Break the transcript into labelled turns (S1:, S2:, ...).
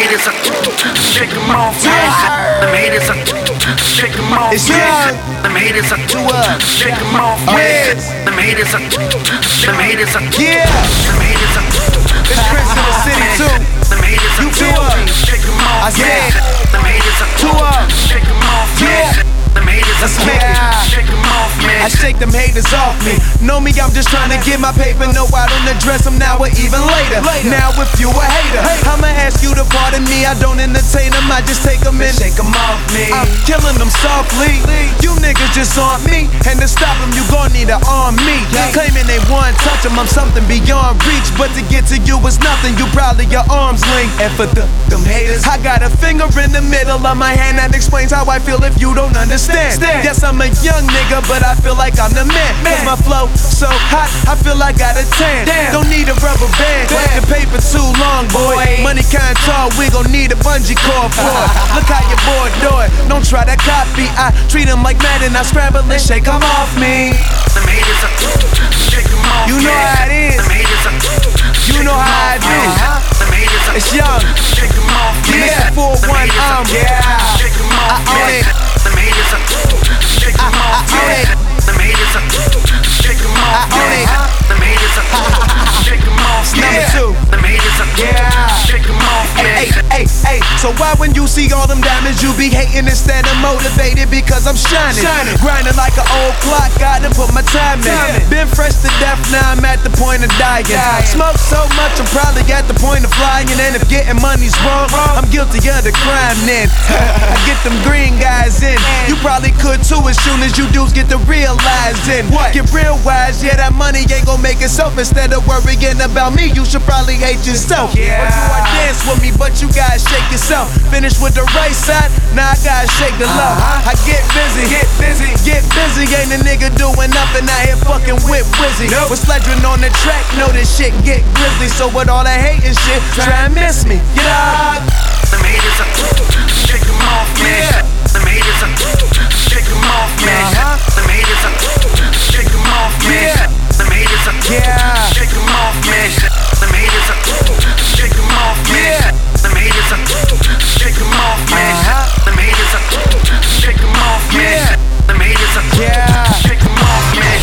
S1: haters are shake them off, man. Them haters are shake them off, man. Them haters are shake them off, man. Them haters are them haters are
S2: yeah.
S1: Them haters are
S2: It's Chris in the city too.
S1: Them haters are shake them off,
S2: I said
S1: them haters are shake them off, man. Them haters are shake them off, man.
S2: I shake them haters off me. Know me, I'm just trying to get my paper. No, I don't address them now or even later. Now if you a hater, I'ma ask you to pardon me. I don't entertain them, I just take them and shake them off me. I'm killing them softly. You niggas just on me, and to stop them, you gon' need to arm me. Claiming they want touch them, I'm something beyond reach. But to get to you is nothing, you probably your arms linked. And for them haters, I got a finger in the middle of my hand that explains how I feel if you don't understand. Yes, I'm a young nigga, but I feel like I'm the man. Cause my flow so hot, I feel like I got a tan. Don't need a rubber band, the paper too long, boy. Money kinda tall, we gon' need a bungee cord for it. Look how your boy do it, don't try to copy. I treat him like Madden, I scramble and shake him off me.
S1: Them haters are shake them off,
S2: you know how it is.
S1: Them haters are
S2: you know how I do.
S1: Them haters are
S2: it's young.
S1: Shake them off,
S2: yeah. 4-1, yeah.
S1: Shake them off,
S2: I own it.
S1: Them haters are shake them off, man. Them haters are shake them off, man. Them haters are shake them off, man. Them haters are shake them off, man.
S2: Hey, so why when you see all them diamonds you be hating instead of motivated? Because I'm shining. Grinding like an old clock, gotta put my time in. Been fresh to death, now I'm at the point of dying. Smoke so much I'm probably at the point of flying. And if getting money's wrong, I'm guilty of the crime then. I get them green guys in. You probably could too as soon as you dudes get to realizing. Get real wise, yeah, that money ain't gon' make itself. Instead of worrying about me, you should probably hate yourself. Or you are dance with me, but you gotta shake yourself. Finish with the right side, now I gotta shake the left. I get busy, ain't a nigga doing nothing out here fucking with Wizzy. With Sledrin on the track, know this shit get grizzly. So with all that hate and shit, try and miss me. Get up.
S1: Them haters are shake them off, man.